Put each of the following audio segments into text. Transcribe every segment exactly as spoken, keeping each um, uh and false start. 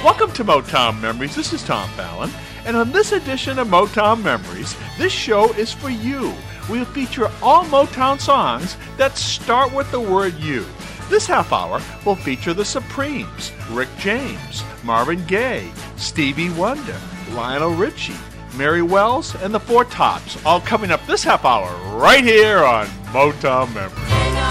Welcome to Motown Memories. This is Tom Fallon. And on this edition of Motown Memories, this show is for you. We'll feature all Motown songs that start with the word U. This half hour will feature the Supremes, Rick James, Marvin Gaye, Stevie Wonder, Lionel Richie, Mary Wells, and the Four Tops, all coming up this half hour right here on Motown Memories.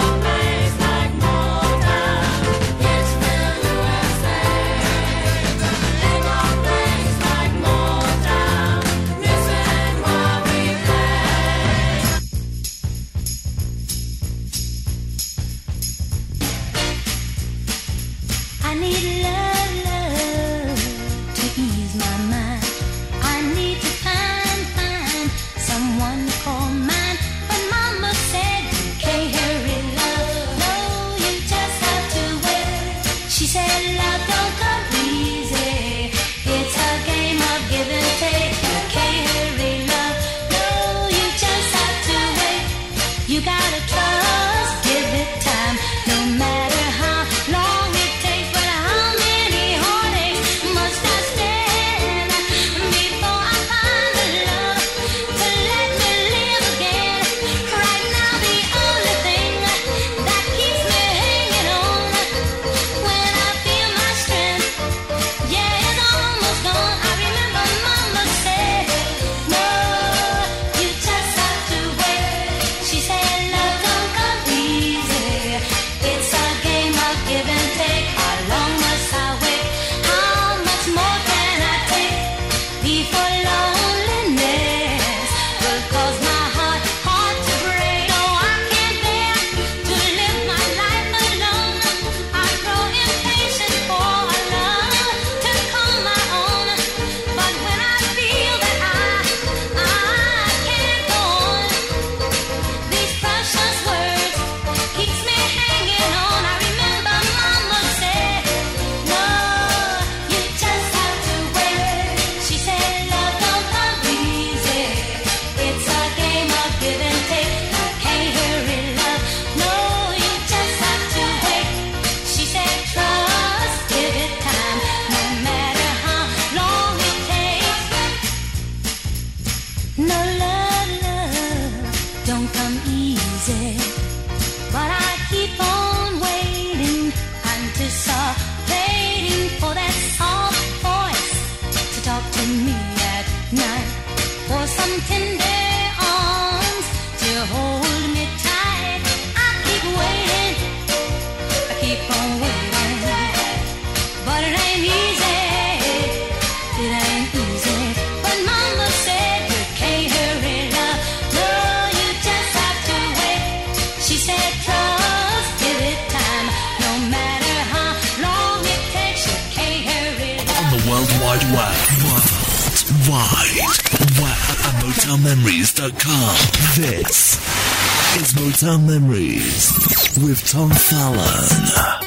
Memories dot com. This is Motown Memories with Tom Fallon.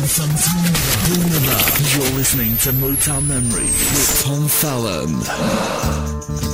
You're listening to Motown Memories with Tom Fallon.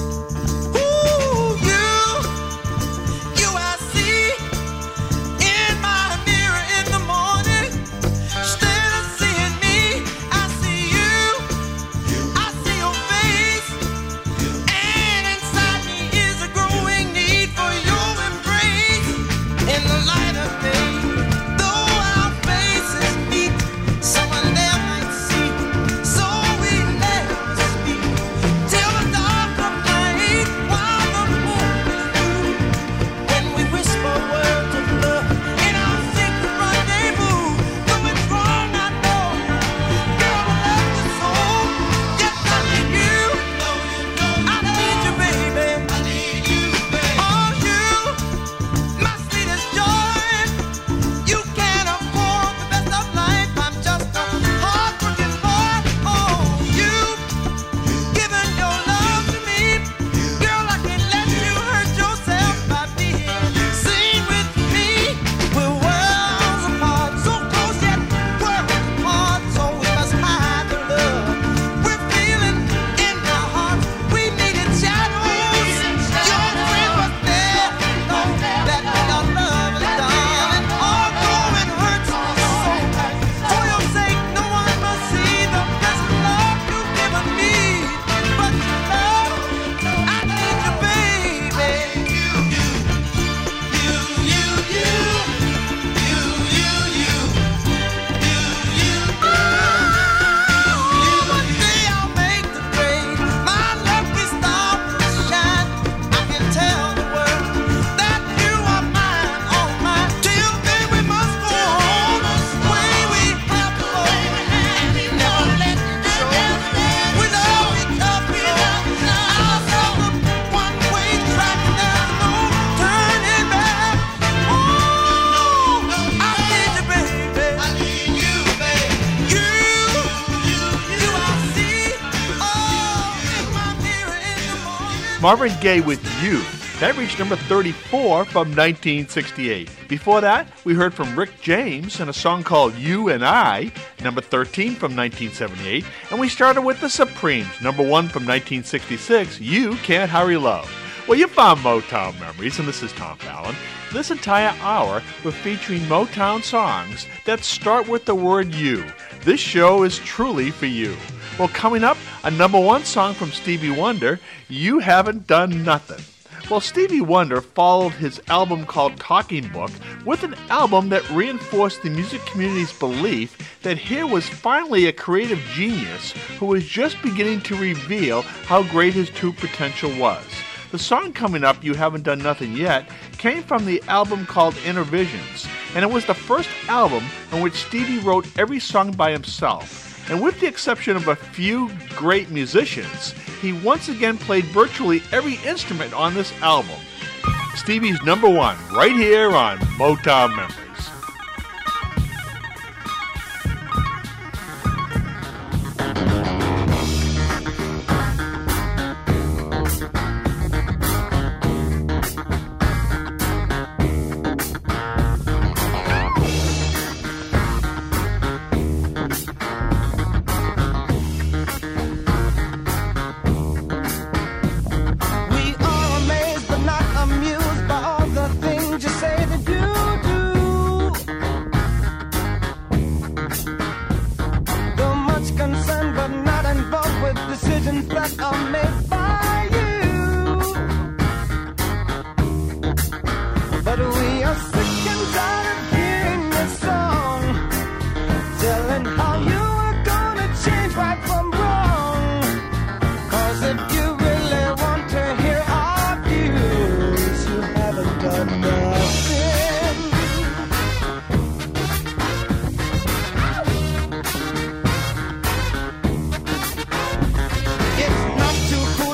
Marvin Gaye with You. That reached number thirty-four from nineteen sixty-eight. Before that, we heard from Rick James and a song called You and I, number thirteen from nineteen seventy-eight. And we started with the Supremes, number one from nineteen sixty-six, You Can't Hurry Love. Well, you found Motown Memories, and this is Tom Fallon. This entire hour, we're featuring Motown songs that start with the word you. This show is truly for you. Well, coming up, a number one song from Stevie Wonder, You Haven't Done Nothing. Well, Stevie Wonder followed his album called Talking Book with an album that reinforced the music community's belief that here was finally a creative genius who was just beginning to reveal how great his true potential was. The song coming up, You Haven't Done Nothing Yet, came from the album called Inner Visions, and it was the first album in which Stevie wrote every song by himself. And with the exception of a few great musicians, he once again played virtually every instrument on this album. Stevie's number one, right here on Motown Memories. Too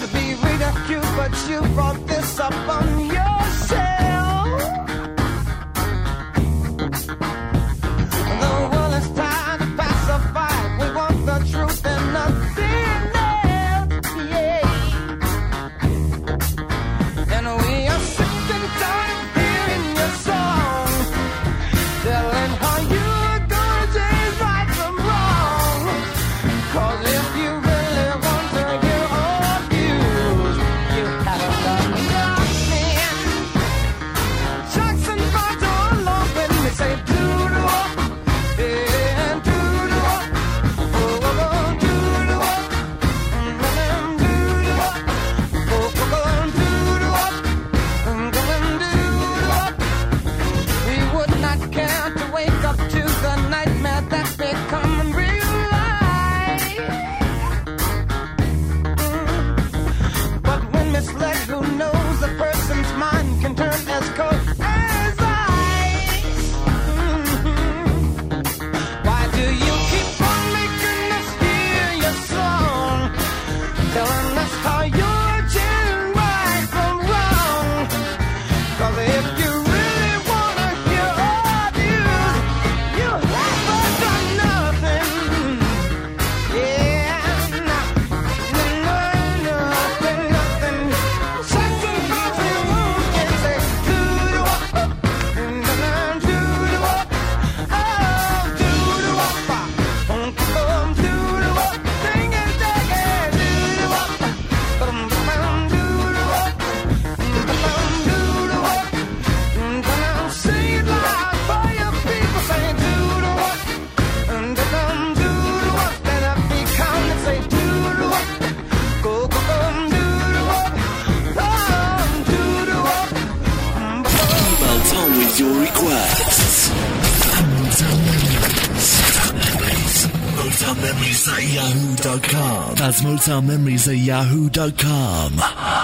Motown Memories at yahoo dot com. That's Motown Memories at yahoo dot com.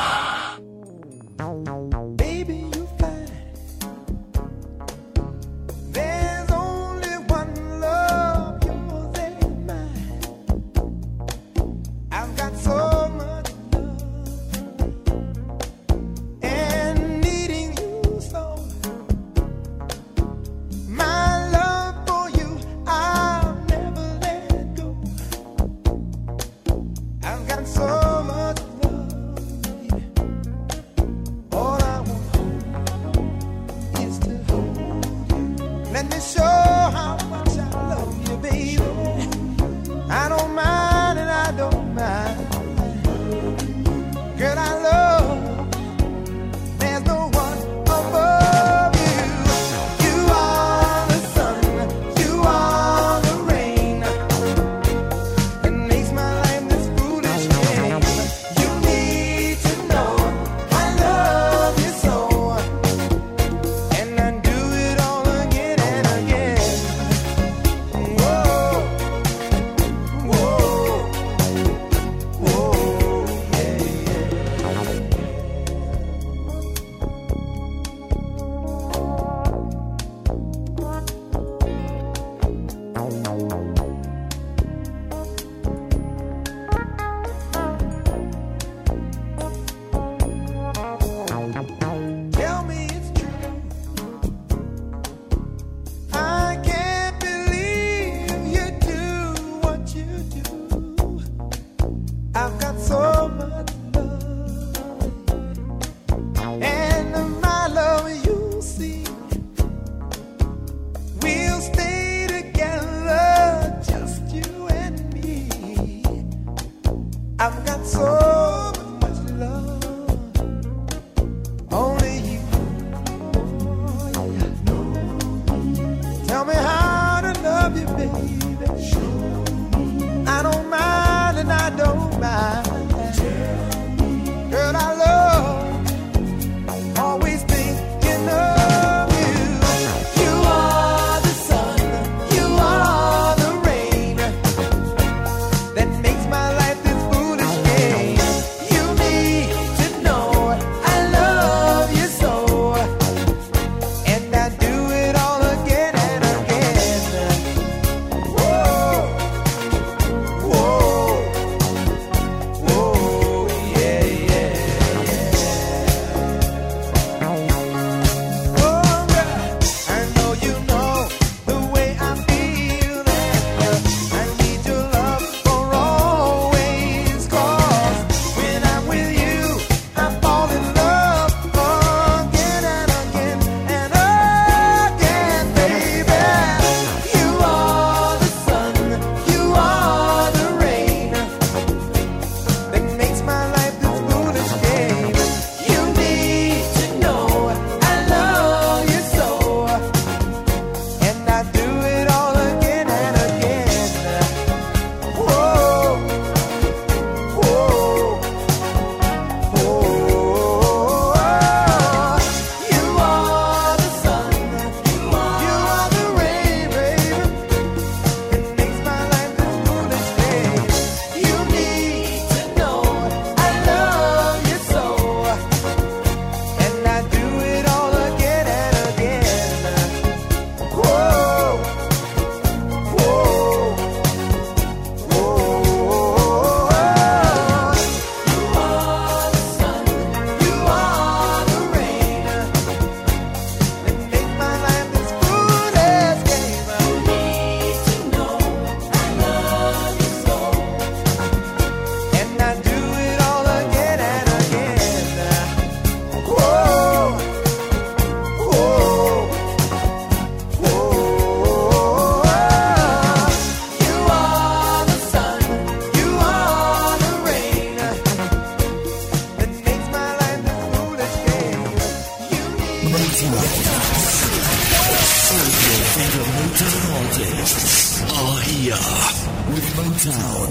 with Motown.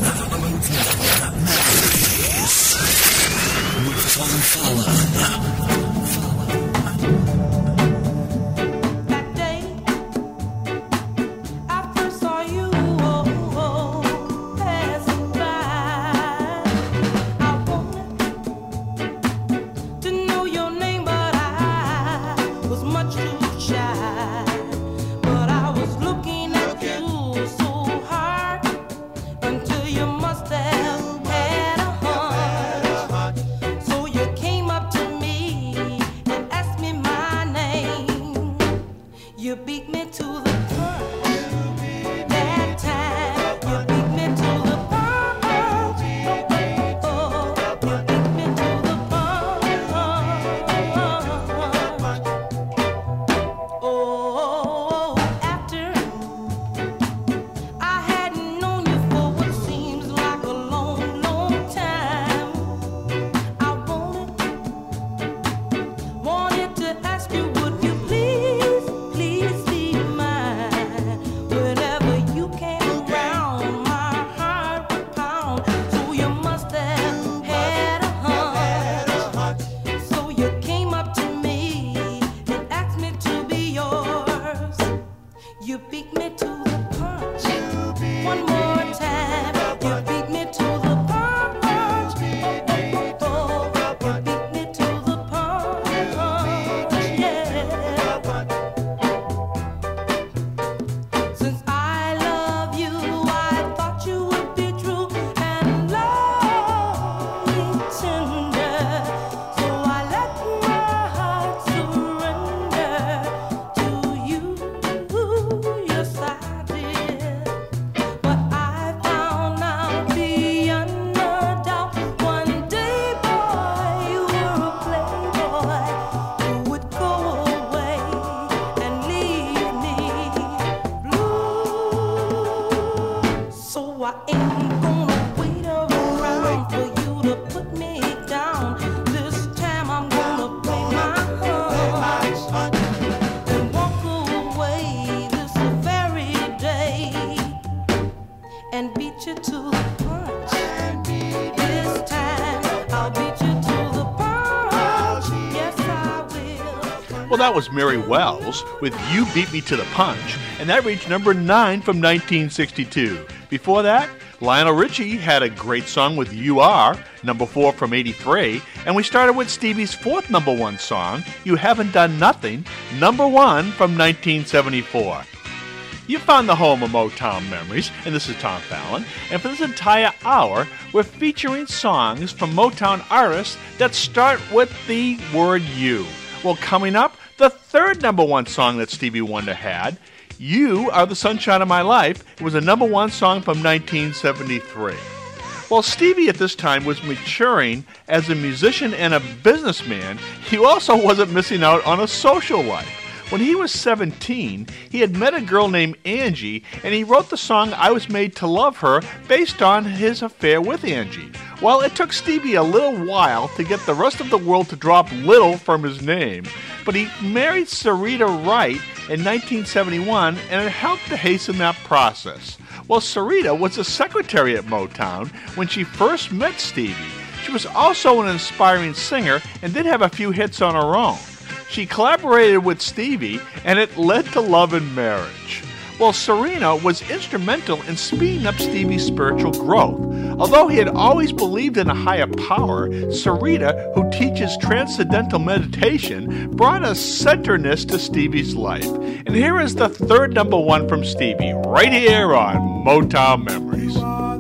Motown Memories with Tom Fallon. That day I first saw you, oh, oh, Well, that was Mary Wells with You Beat Me to the Punch, and that reached number nine from nineteen sixty-two. Before that, Lionel Richie had a great song with You Are, number four from eighty-three, and we started with Stevie's fourth number one song, You Haven't Done Nothing, number one from nineteen seventy-four. You found the home of Motown Memories, and this is Tom Fallon, and for this entire hour, we're featuring songs from Motown artists that start with the word you. Well, coming up, the third number one song that Stevie Wonder had, You Are the Sunshine of My Life. It was a number one song from nineteen seventy-three. While Stevie at this time was maturing as a musician and a businessman, he also wasn't missing out on a social life. When he was seventeen, he had met a girl named Angie, and he wrote the song I Was Made to Love Her based on his affair with Angie. Well, it took Stevie a little while to get the rest of the world to drop Little from his name, but he married Sarita Wright in nineteen seventy-one, and it helped to hasten that process. Well, Sarita was a secretary at Motown when she first met Stevie. She was also an inspiring singer and did have a few hits on her own. She collaborated with Stevie, and it led to love and marriage. Well, Sarita was instrumental in speeding up Stevie's spiritual growth. Although he had always believed in a higher power, Sarita, who teaches transcendental meditation, brought a centerness to Stevie's life. And here is the third number one from Stevie, right here on Motown Memories.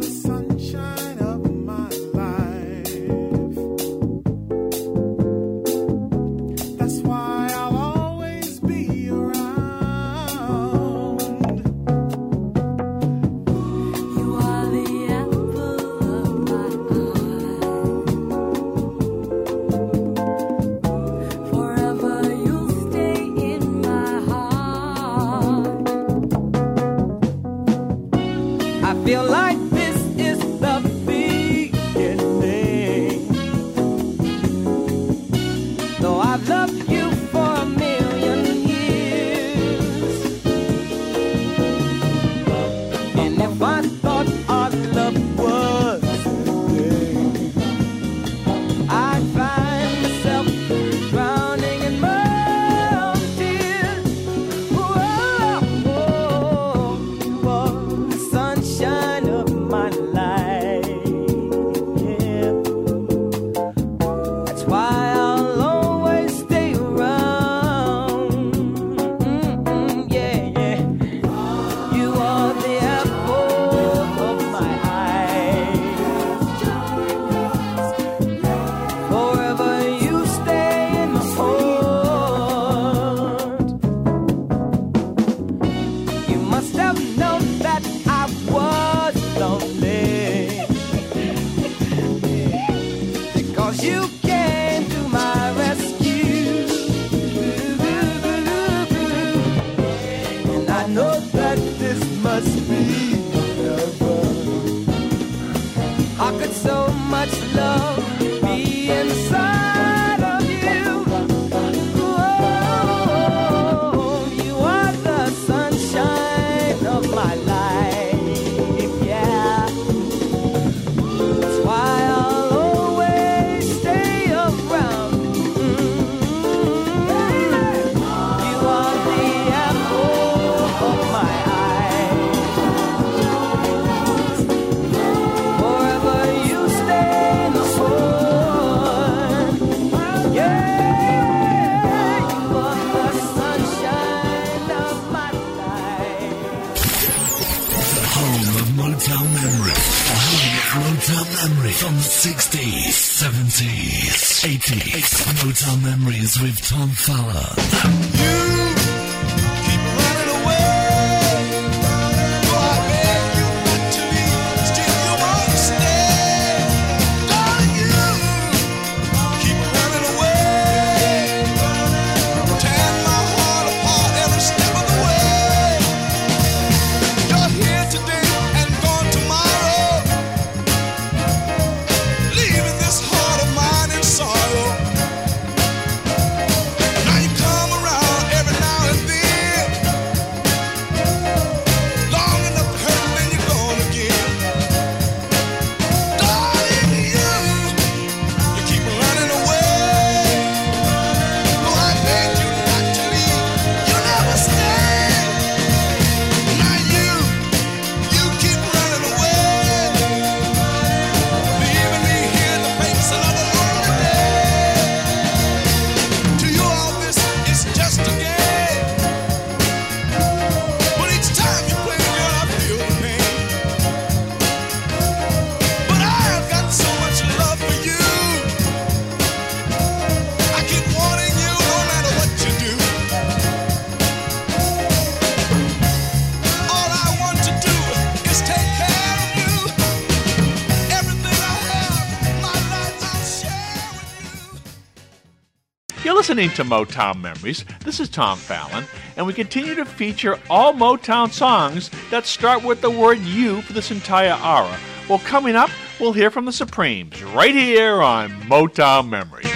Motown Memories with Tom Fallon. Tomorrow You're listening to Motown Memories. This is Tom Fallon, and we continue to feature all Motown songs that start with the word you for this entire hour. Well, coming up, we'll hear from the Supremes right here on Motown Memories.